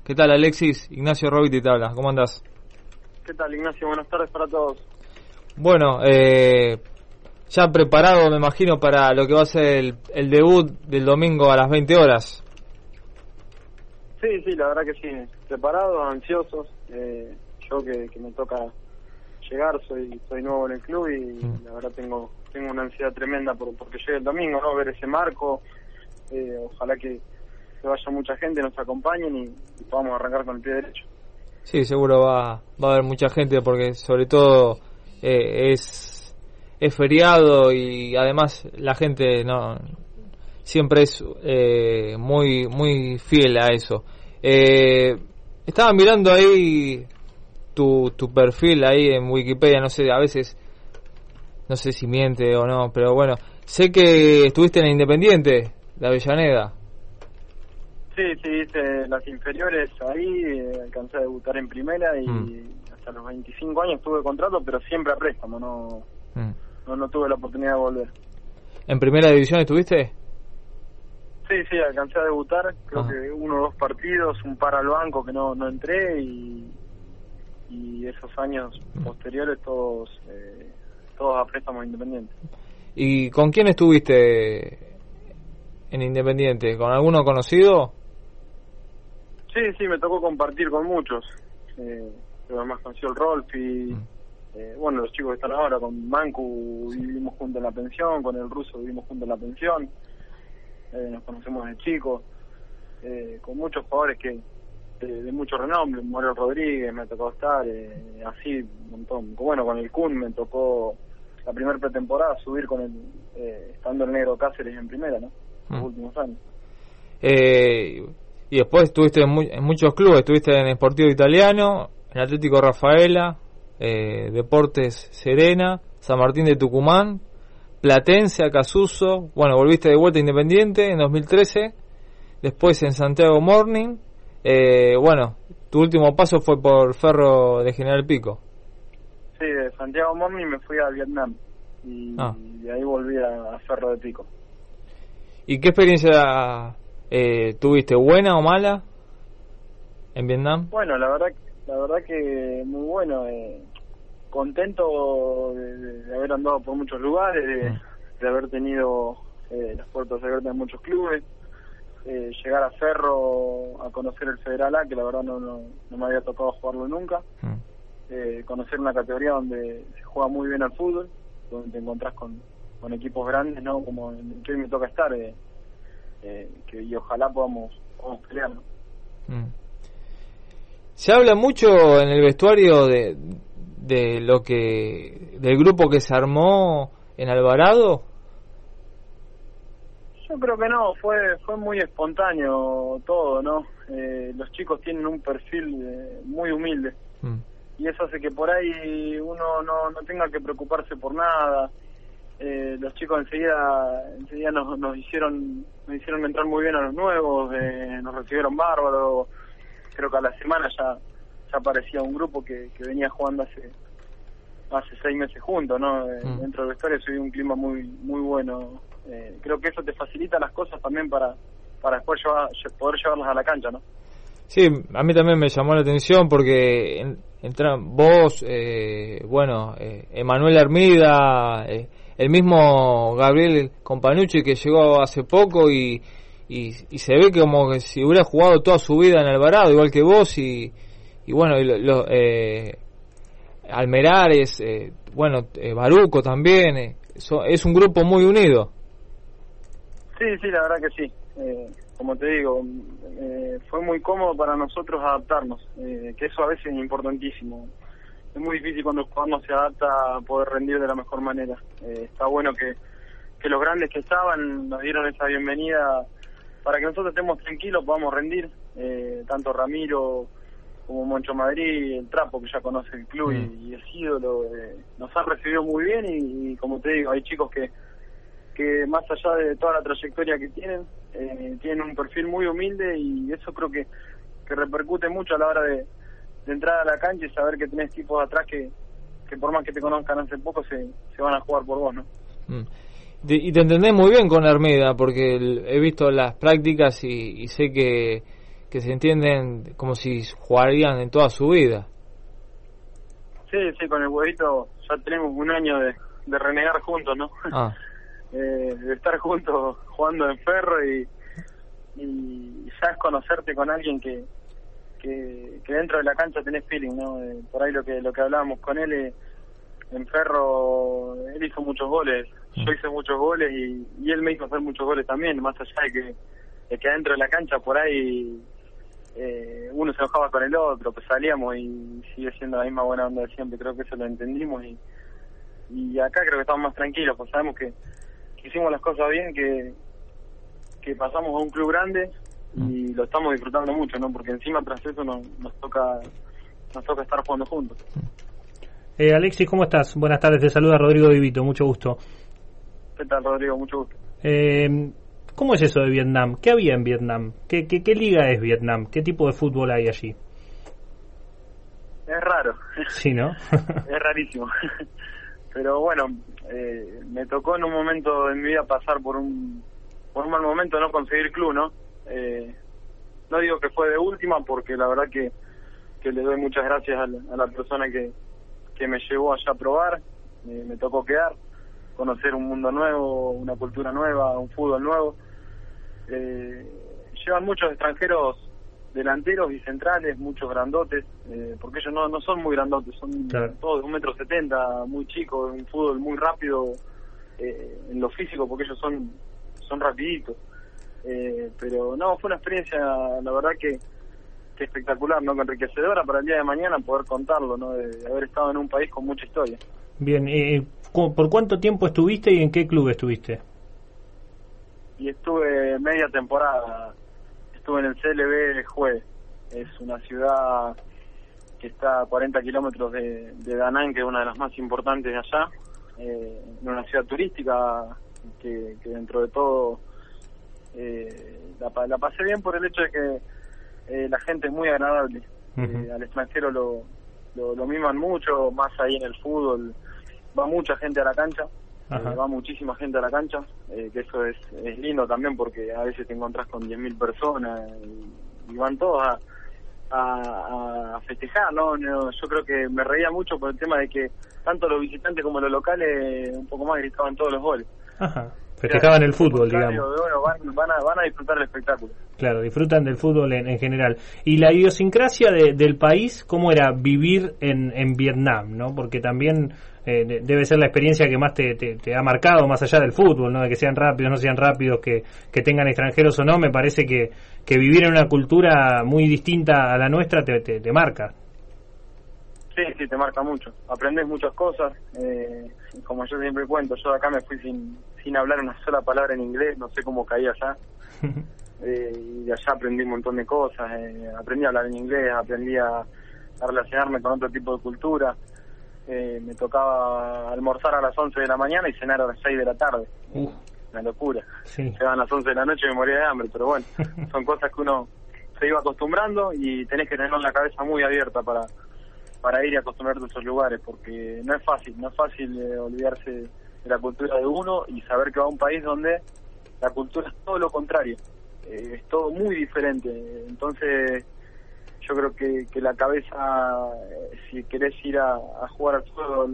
¿Qué tal, Alexis? Ignacio Robiti te habla. ¿Cómo andás? ¿Qué tal, Ignacio? Buenas tardes para todos. Bueno, ya preparado, me imagino, para lo que va a ser el debut del domingo a las 20 horas. Sí, la verdad que sí. Preparados, ansiosos. Yo que me toca llegar, soy nuevo en el club y la verdad tengo una ansiedad tremenda porque llegue el domingo, ¿no? Ver ese marco. Ojalá que vaya mucha gente, nos acompañen y podamos arrancar con el pie derecho. Sí, seguro va a haber mucha gente porque sobre todo es feriado y además la gente no siempre es muy fiel a eso. Estaba mirando ahí tu perfil ahí en Wikipedia, no sé, a veces no sé si miente o no, pero bueno, sé que estuviste en Independiente de Avellaneda. Sí, hice las inferiores ahí, alcancé a debutar en primera y hasta los 25 años tuve contrato, pero siempre a préstamo, no tuve la oportunidad de volver. ¿En primera división estuviste? Sí, alcancé a debutar, creo que 1 o 2 partidos, un par al banco que no entré y esos años posteriores todos a préstamo Independiente. ¿Y con quién estuviste en Independiente? ¿Con alguno conocido? Sí, me tocó compartir con muchos. Además conoció el Rolfi, bueno, los chicos que están ahora, con Mancu vivimos juntos en la pensión, con el ruso vivimos juntos en la pensión, nos conocemos de chicos, con muchos jugadores de mucho renombre, Morel Rodríguez me tocó estar, así un montón. Bueno, con el Kun me tocó la primera pretemporada subir con estando el Negro Cáceres en primera, ¿no? Los últimos años. Y después estuviste en muchos clubes, estuviste en Sportivo Italiano, en Atlético Rafaela, Deportes Serena, San Martín de Tucumán, Platense, Acasuso, bueno, volviste de vuelta a Independiente en 2013, después en Santiago Morning, bueno, tu último paso fue por Ferro de General Pico. Sí, de Santiago Morning me fui a Vietnam y de ahí volví a Ferro de Pico. ¿Y qué experiencia tuviste, buena o mala en Vietnam? Bueno, la verdad que muy bueno, contento de haber andado por muchos lugares, de haber tenido las puertas abiertas en muchos clubes, llegar a Ferro a conocer el Federal A, que la verdad no me había tocado jugarlo nunca, conocer una categoría donde se juega muy bien al fútbol, donde te encontrás con equipos grandes, ¿no? Como en el que hoy me toca estar, y ojalá podamos pelear, ¿no? Se habla mucho en el vestuario de del grupo que se armó en Alvarado. Yo creo que no, fue muy espontáneo todo, ¿no? Los chicos tienen un perfil muy humilde y eso hace que por ahí uno no tenga que preocuparse por nada. Los chicos enseguida nos hicieron entrar muy bien a los nuevos, nos recibieron bárbaro. Creo que a la semana ya aparecía un grupo que venía jugando hace 6 meses juntos, ¿no? Dentro del vestuario se vive un clima muy bueno. Creo que eso te facilita las cosas también para después poder llevarlas a la cancha, ¿no? Sí, a mí también me llamó la atención porque entran vos, Emanuel Hermida, el mismo Gabriel Companucci que llegó hace poco y se ve que como que si hubiera jugado toda su vida en Alvarado, igual que vos, y bueno, Almerares, Baruco también, es un grupo muy unido. Sí, la verdad que sí. Como te digo, fue muy cómodo para nosotros adaptarnos, que eso a veces es importantísimo. Es muy difícil cuando el jugador no se adapta a poder rendir de la mejor manera. Está bueno que los grandes que estaban nos dieron esa bienvenida para que nosotros estemos tranquilos, podamos rendir, tanto Ramiro como Moncho Madrid, el Trapo, que ya conoce el club y es ídolo, nos han recibido muy bien y como te digo, hay chicos que más allá de toda la trayectoria que tienen un perfil muy humilde y eso creo que repercute mucho a la hora de entrar a la cancha y saber que tenés tipos atrás que por más que te conozcan hace poco se van a jugar por vos, ¿no? Y te entendés muy bien con Hermida porque he visto las prácticas y sé que que se entienden como si jugarían en toda su vida. Sí, con el huevito ya tenemos un año de renegar juntos, ¿no? De estar juntos jugando en Ferro y ya es conocerte con alguien que dentro de la cancha tenés feeling, ¿no? Por ahí lo que hablábamos con él, en Ferro él hizo muchos goles, yo hice muchos goles y él me hizo hacer muchos goles también, más allá de que dentro de la cancha por ahí uno se enojaba con el otro, pues salíamos y sigue siendo la misma buena onda de siempre. Creo que eso lo entendimos y acá creo que estamos más tranquilos, pues sabemos que hicimos las cosas bien, que pasamos a un club grande y lo estamos disfrutando mucho, ¿no? Porque encima tras eso nos toca estar jugando juntos. Alexis, ¿cómo estás? Buenas tardes, te saluda Rodrigo Divito, mucho gusto. ¿Qué tal, Rodrigo? Mucho gusto. ¿Cómo es eso de Vietnam? ¿Qué había en Vietnam? ¿Qué liga es Vietnam? ¿Qué tipo de fútbol hay allí? Es raro. Sí, ¿no? Es rarísimo. Pero bueno, me tocó en un momento de mi vida pasar por un mal momento, no conseguir club, ¿no? No digo que fue de última, porque la verdad que le doy muchas gracias a la persona que me llevó allá a probar. Me tocó quedar, conocer un mundo nuevo, una cultura nueva, un fútbol nuevo. Llevan muchos extranjeros delanteros y centrales, muchos grandotes, porque ellos no son muy grandotes, son todos de 1,70 m, muy chicos, un fútbol muy rápido en lo físico, porque ellos son rapiditos. Pero no, fue una experiencia, la verdad que espectacular, ¿no? Enriquecedora para el día de mañana poder contarlo, ¿no? De haber estado en un país con mucha historia. Bien, ¿por cuánto tiempo estuviste y en qué club estuviste? Y estuve media temporada, estuve en el CLB de Hue, es una ciudad que está a 40 kilómetros de Da Nang, que es una de las más importantes de allá, en una ciudad turística que dentro de todo la pasé bien por el hecho de que la gente es muy agradable. Al extranjero lo miman mucho, más ahí en el fútbol va mucha gente a la cancha, va muchísima gente a la cancha, que eso es lindo también, porque a veces te encontrás con 10.000 personas y van todos a festejar, ¿no? Yo creo que me reía mucho por el tema de que tanto los visitantes como los locales un poco más gritaban todos los goles. Festejaban el fútbol, digamos. Bueno, van a disfrutar el espectáculo. Claro, disfrutan del fútbol en general. Y la idiosincrasia del país, ¿cómo era vivir en Vietnam, no? Porque también debe ser la experiencia que más te ha marcado, más allá del fútbol, ¿no? De que sean rápidos, no sean rápidos, que tengan extranjeros o no. Me parece que vivir en una cultura muy distinta a la nuestra te marca. Sí, te marca mucho. Aprendes muchas cosas. Como yo siempre cuento, yo de acá me fui sin hablar una sola palabra en inglés, no sé cómo caí allá. Y de allá aprendí un montón de cosas. Aprendí a hablar en inglés, aprendí a relacionarme con otro tipo de cultura. Me tocaba almorzar a las 11 de la mañana y cenar a las 6 de la tarde. Una locura. Llegaban a las 11 de la noche y me moría de hambre, pero bueno, son cosas que uno se iba acostumbrando y tenés que tener la cabeza muy abierta para ir y acostumbrarte a esos lugares, porque no es fácil olvidarse de la cultura de uno y saber que va a un país donde la cultura es todo lo contrario, es todo muy diferente. Entonces yo creo que la cabeza, si querés ir a jugar al fútbol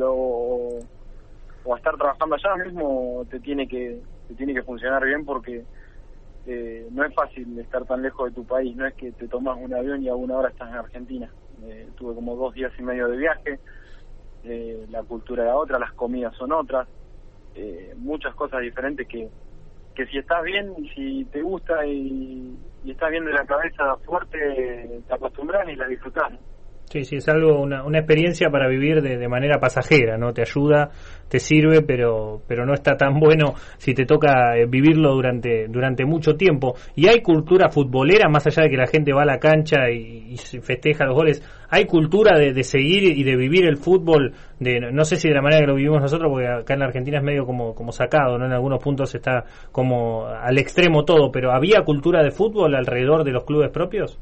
o a estar trabajando allá mismo, te tiene que funcionar bien, porque no es fácil estar tan lejos de tu país. No es que te tomas un avión y a una hora estás en Argentina. Tuve como 2 días y medio de viaje. La cultura era otra, las comidas son otras, muchas cosas diferentes que si estás bien y si te gusta y estás bien de la cabeza fuerte, te acostumbras y la disfrutás. Sí, es algo, una experiencia para vivir de manera pasajera, ¿no? Te ayuda, te sirve, pero no está tan bueno si te toca vivirlo durante mucho tiempo. Y hay cultura futbolera, más allá de que la gente va a la cancha y festeja los goles. Hay cultura de seguir y de vivir el fútbol, no sé si de la manera que lo vivimos nosotros, porque acá en la Argentina es medio como sacado, ¿no? En algunos puntos está como al extremo todo, pero ¿había cultura de fútbol alrededor de los clubes propios?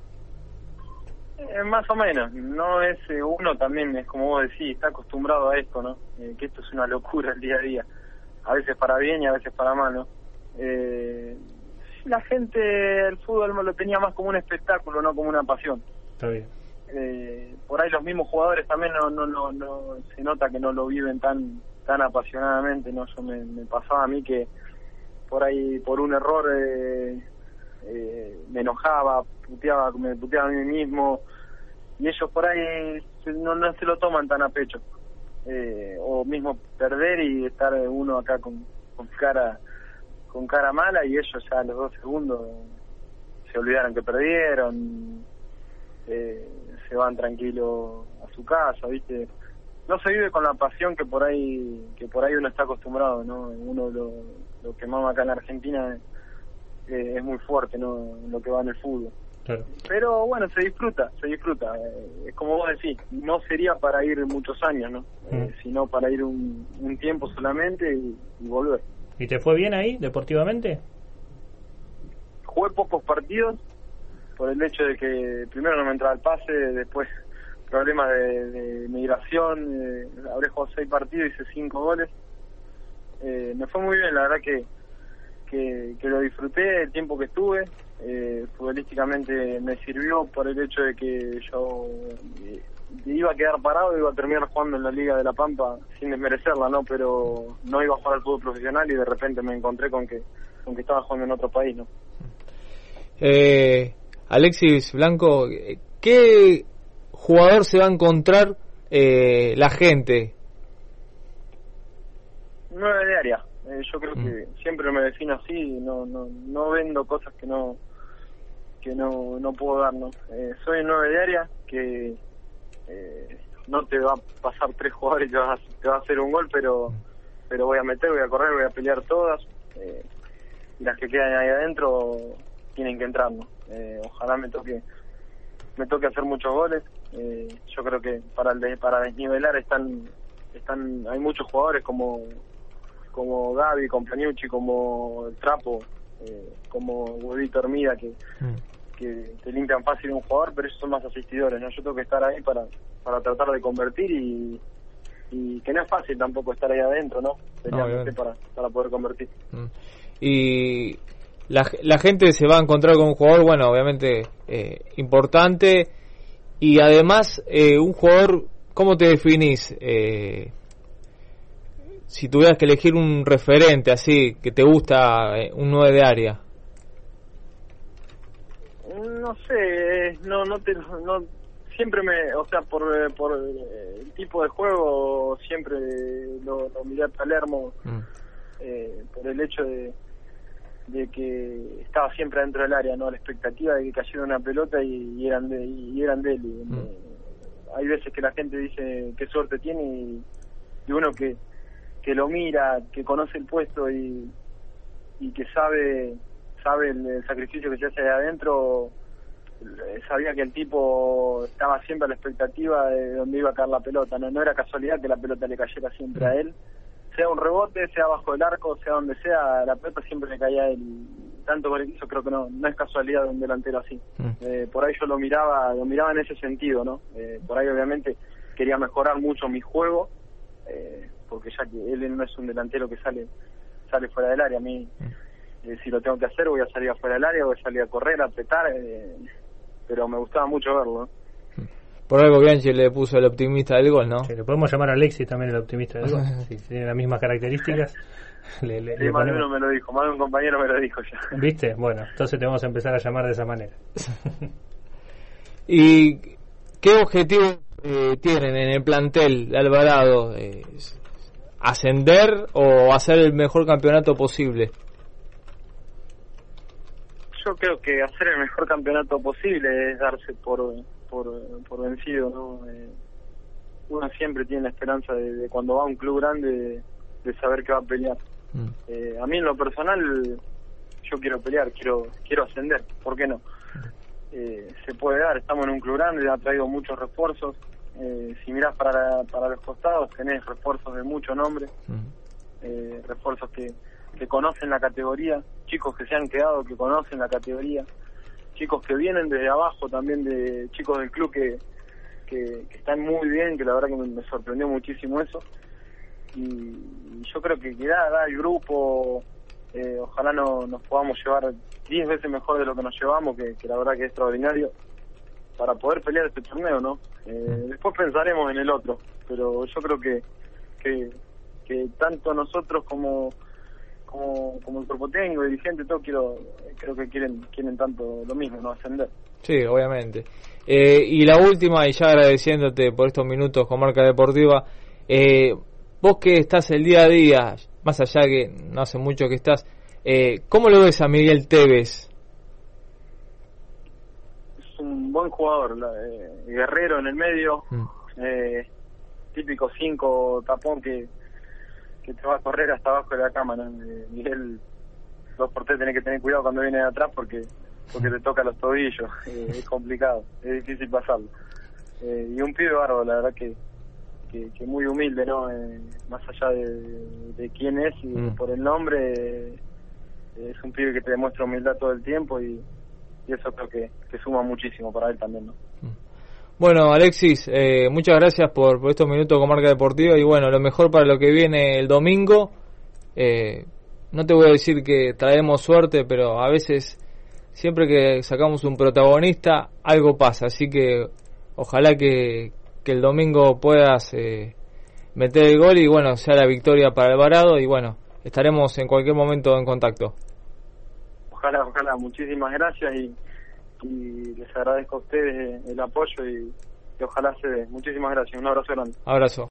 Más o menos, no es uno también, es como vos decís, está acostumbrado a esto, ¿no? Que esto es una locura el día a día, a veces para bien y a veces para mal, ¿no? la gente el fútbol lo tenía más como un espectáculo, no como una pasión. Está bien. Por ahí los mismos jugadores también no se nota que no lo viven tan apasionadamente, ¿no? Yo me pasaba a mí que por ahí por un error me enojaba, me puteaba a mí mismo, y ellos por ahí no se lo toman tan a pecho, o mismo perder y estar uno acá con cara mala, y ellos ya a los 2 segundos se olvidaron que perdieron, se van tranquilos a su casa, ¿viste? No se vive con la pasión que por ahí uno está acostumbrado, ¿no? Uno lo que mama acá en Argentina es muy fuerte, ¿no? Lo que va en el fútbol. Claro. Pero bueno, se disfruta. Es como vos decís, no sería para ir muchos años, ¿no? Sino para ir un tiempo solamente y volver. ¿Y te fue bien ahí, deportivamente? Jugué pocos partidos por el hecho de que primero no me entraba el pase, después problemas de migración, habré jugado 6 partidos, hice 5 goles. Me fue muy bien, la verdad que lo disfruté el tiempo que estuve. Futbolísticamente me sirvió por el hecho de que yo iba a quedar parado, iba a terminar jugando en la Liga de La Pampa sin desmerecerla, ¿no? Pero no iba a jugar al fútbol profesional y de repente me encontré con que estaba jugando en otro país, ¿no? Alexis Blanco, ¿qué jugador se va a encontrar la gente? 9 de área. Yo creo que siempre me defino así, no vendo cosas que no puedo dar, ¿no? Soy 9 de área que no te va a pasar 3 jugadores y te va a hacer un gol, pero voy a meter, voy a correr, voy a pelear todas, y las que quedan ahí adentro tienen que entrar, ¿no? Ojalá me toque hacer muchos goles. Yo creo que para desnivelar hay muchos jugadores como Gaby, como Paniucci, como el Trapo, como Huevito Hermida, que te limpian fácil un jugador, pero ellos son más asistidores, ¿no? Yo tengo que estar ahí para tratar de convertir y que no es fácil tampoco estar ahí adentro, ¿no? Para poder convertir. Y la gente se va a encontrar con un jugador, bueno, obviamente importante, y además un jugador, ¿cómo te definís? Si tuvieras que elegir un referente así, que te gusta, un 9 de área. No sé, siempre por el tipo de juego siempre lo miré a Palermo, por el hecho de que estaba siempre dentro del área, ¿no? La expectativa de que cayera una pelota y eran de él. Hay veces que la gente dice qué suerte tiene y uno que lo mira, que conoce el puesto y que sabe el sacrificio que se hace ahí adentro, sabía que el tipo estaba siempre a la expectativa de dónde iba a caer la pelota, no era casualidad que la pelota le cayera siempre a él, sea un rebote, sea bajo el arco, sea donde sea, la pelota siempre le caía a él, tanto por eso creo que no es casualidad de un delantero así. Por ahí yo lo miraba en ese sentido, ¿no? Por ahí obviamente quería mejorar mucho mi juego, porque ya que él no es un delantero que sale fuera del área. A mí, si lo tengo que hacer, voy a salir afuera del área, voy a salir a correr, a apretar, pero me gustaba mucho verlo, ¿no? Por algo Bianchi le puso el optimista del gol, ¿no? Sí, le podemos llamar a Alexis también el optimista del gol. Si tiene las mismas características. Sí, más de uno me lo dijo, más de un compañero me lo dijo ya. ¿Viste? Bueno, entonces te vamos a empezar a llamar de esa manera. ¿Y qué objetivos tienen en el plantel de Alvarado? ¿Ascender o hacer el mejor campeonato posible? Yo creo que hacer el mejor campeonato posible es darse por vencido, ¿no? Uno siempre tiene la esperanza de cuando va a un club grande de saber que va a pelear. A mí en lo personal yo quiero pelear, quiero ascender, ¿por qué no? Se puede dar, estamos en un club grande, ha traído muchos refuerzos, si mirás para los costados tenés refuerzos de mucho nombre, refuerzos que conocen la categoría, chicos que se han quedado que conocen la categoría, chicos que vienen desde abajo también, de chicos del club que están muy bien, que la verdad que me sorprendió muchísimo eso, y yo creo que da el grupo, Ojalá nos podamos llevar 10 veces mejor de lo que nos llevamos, que la verdad que es extraordinario, para poder pelear este torneo, ¿no? Después pensaremos en el otro, pero yo creo que tanto nosotros como el cuerpo técnico, el dirigente, todo creo que quieren tanto lo mismo, ¿no? Ascender. Sí, obviamente. Y la última, y ya agradeciéndote por estos minutos con Marca Deportiva, vos que estás el día a día, más allá que no hace mucho que estás, ¿cómo lo ves a Miguel Tevez? Es un buen jugador, guerrero en el medio, típico 5 tapón que te va a correr hasta abajo de la cama, ¿no? Miguel, 2x3 tenés que tener cuidado cuando viene de atrás porque te toca los tobillos, es complicado, es difícil pasarlo. Y un pibe bárbaro, la verdad que muy humilde, ¿no? Más allá de quién es y por el nombre, es un pibe que te demuestra humildad todo el tiempo y eso creo que suma muchísimo para él también, ¿no? Bueno, Alexis, muchas gracias por estos minutos con Marca Deportiva y bueno, lo mejor para lo que viene el domingo. No te voy a decir que traemos suerte, pero a veces, siempre que sacamos un protagonista, algo pasa, así que ojalá que el domingo puedas meter el gol y bueno, sea la victoria para Alvarado y bueno, estaremos en cualquier momento en contacto. Ojalá, muchísimas gracias y les agradezco a ustedes el apoyo y ojalá se dé. Muchísimas gracias, un abrazo grande. Abrazo.